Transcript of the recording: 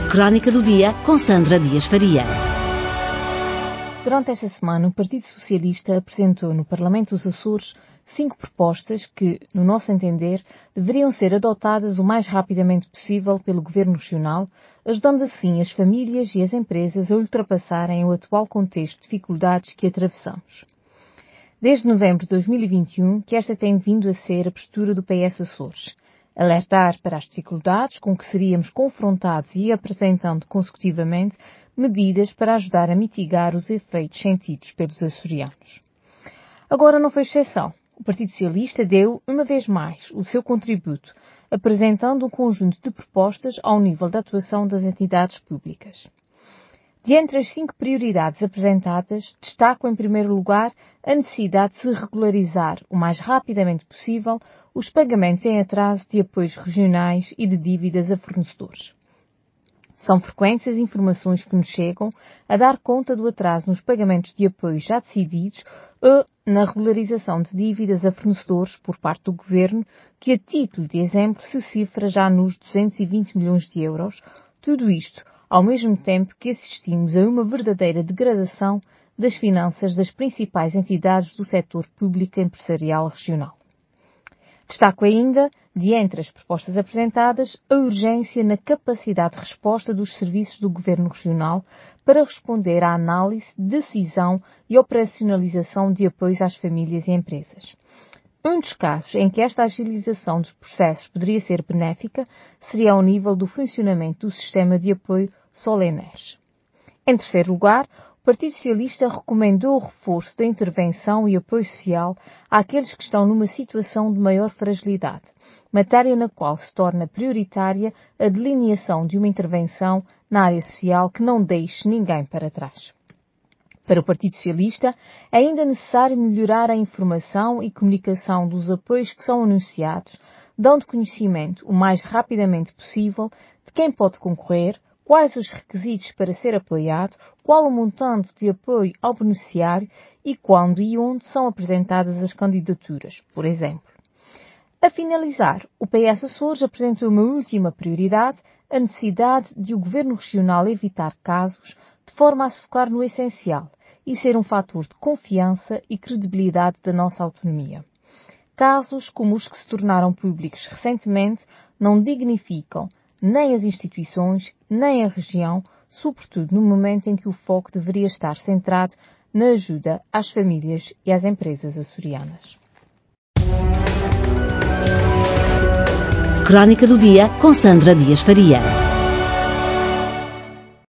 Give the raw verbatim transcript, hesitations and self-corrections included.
Crónica do Dia com Sandra Dias Faria. Durante esta semana, o Partido Socialista apresentou no Parlamento dos Açores cinco propostas que, no nosso entender, deveriam ser adotadas o mais rapidamente possível pelo Governo Regional, ajudando assim as famílias e as empresas a ultrapassarem o atual contexto de dificuldades que atravessamos. Desde novembro de dois mil e vinte e um que esta tem vindo a ser a postura do P S Açores. Alertar para as dificuldades com que seríamos confrontados e apresentando consecutivamente medidas para ajudar a mitigar os efeitos sentidos pelos açorianos. Agora não foi exceção. O Partido Socialista deu, uma vez mais, o seu contributo, apresentando um conjunto de propostas ao nível da atuação das entidades públicas. De entre as cinco prioridades apresentadas, destaco em primeiro lugar a necessidade de se regularizar o mais rapidamente possível os pagamentos em atraso de apoios regionais e de dívidas a fornecedores. São frequentes as informações que nos chegam a dar conta do atraso nos pagamentos de apoios já decididos ou na regularização de dívidas a fornecedores por parte do Governo, que a título de exemplo se cifra já nos duzentos e vinte milhões de euros, tudo isto ao mesmo tempo que assistimos a uma verdadeira degradação das finanças das principais entidades do setor público empresarial regional. Destaco ainda, de entre as propostas apresentadas, a urgência na capacidade de resposta dos serviços do Governo Regional para responder à análise, decisão e operacionalização de apoios às famílias e empresas. Um dos casos em que esta agilização dos processos poderia ser benéfica seria ao nível do funcionamento do sistema de apoio Soleneres. Em terceiro lugar, o Partido Socialista recomendou o reforço da intervenção e apoio social àqueles que estão numa situação de maior fragilidade, matéria na qual se torna prioritária a delineação de uma intervenção na área social que não deixe ninguém para trás. Para o Partido Socialista, é ainda necessário melhorar a informação e comunicação dos apoios que são anunciados, dando conhecimento o mais rapidamente possível de quem pode concorrer, quais os requisitos para ser apoiado, qual o montante de apoio ao beneficiário e quando e onde são apresentadas as candidaturas, por exemplo. A finalizar, o P S Açores apresentou uma última prioridade, a necessidade de o Governo Regional evitar casos de forma a se focar no essencial e ser um fator de confiança e credibilidade da nossa autonomia. Casos como os que se tornaram públicos recentemente não dignificam nem as instituições, nem a região, sobretudo no momento em que o foco deveria estar centrado na ajuda às famílias e às empresas açorianas. Crónica do Dia com Sandra Dias Faria.